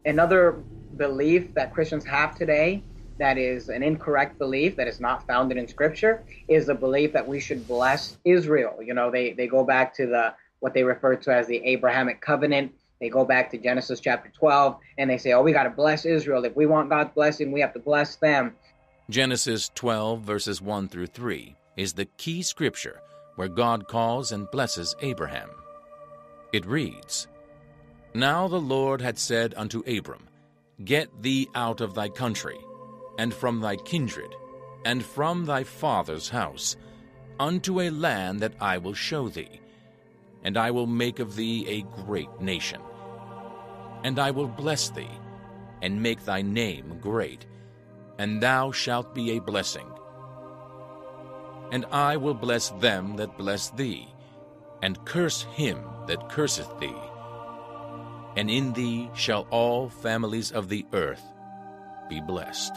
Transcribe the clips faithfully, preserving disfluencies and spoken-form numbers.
Another belief that Christians have today that is an incorrect belief that is not founded in Scripture is the belief that we should bless Israel. You know, they, they go back to the what they refer to as the Abrahamic covenant. They go back to Genesis chapter twelve, and they say, oh, we got to bless Israel. If we want God's blessing, we have to bless them. Genesis twelve, verses one through three, is the key scripture where God calls and blesses Abraham. It reads, Now the Lord had said unto Abram, Get thee out of thy country, and from thy kindred, and from thy father's house, unto a land that I will show thee. And I will make of thee a great nation. And I will bless thee, and make thy name great, and thou shalt be a blessing. And I will bless them that bless thee, and curse him that curseth thee. And in thee shall all families of the earth be blessed.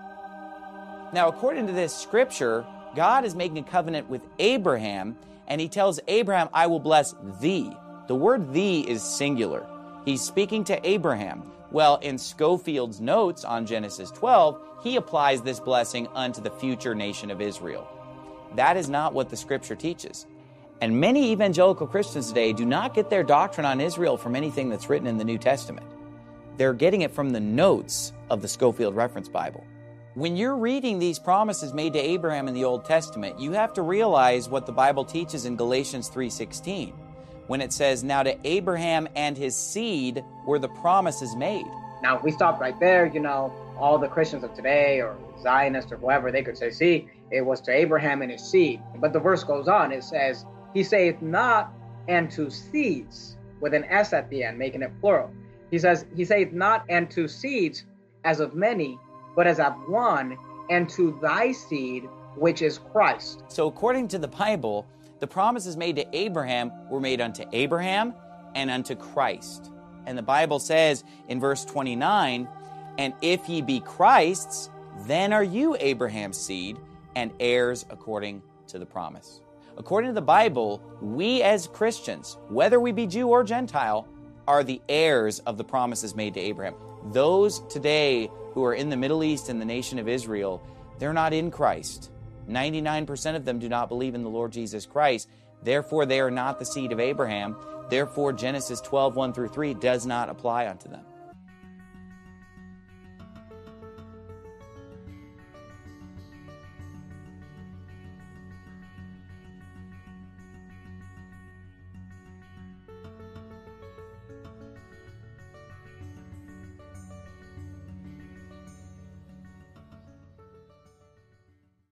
Now, according to this scripture, God is making a covenant with Abraham, and he tells Abraham, I will bless thee. The word thee is singular. He's speaking to Abraham. Well, in Scofield's notes on Genesis twelve, he applies this blessing unto the future nation of Israel. That is not what the scripture teaches. And many evangelical Christians today do not get their doctrine on Israel from anything that's written in the New Testament. They're getting it from the notes of the Scofield Reference Bible. When you're reading these promises made to Abraham in the Old Testament, you have to realize what the Bible teaches in Galatians three sixteen, when it says, Now to Abraham and his seed were the promises made. Now, if we stop right there, you know, all the Christians of today, or Zionists, or whoever, they could say, see, it was to Abraham and his seed. But the verse goes on, it says, He saith not, and to seeds, with an S at the end, making it plural. He says, He saith not, and to seeds, as of many, but as of one, and to thy seed, which is Christ. So according to the Bible, the promises made to Abraham were made unto Abraham and unto Christ. And the Bible says in verse twenty-nine, And if ye be Christ's, then are you Abraham's seed, and heirs according to the promise. According to the Bible, we as Christians, whether we be Jew or Gentile, are the heirs of the promises made to Abraham. Those today who are in the Middle East and the nation of Israel, they're not in Christ. ninety-nine percent of them do not believe in the Lord Jesus Christ. Therefore, they are not the seed of Abraham. Therefore, Genesis twelve, one through three does not apply unto them.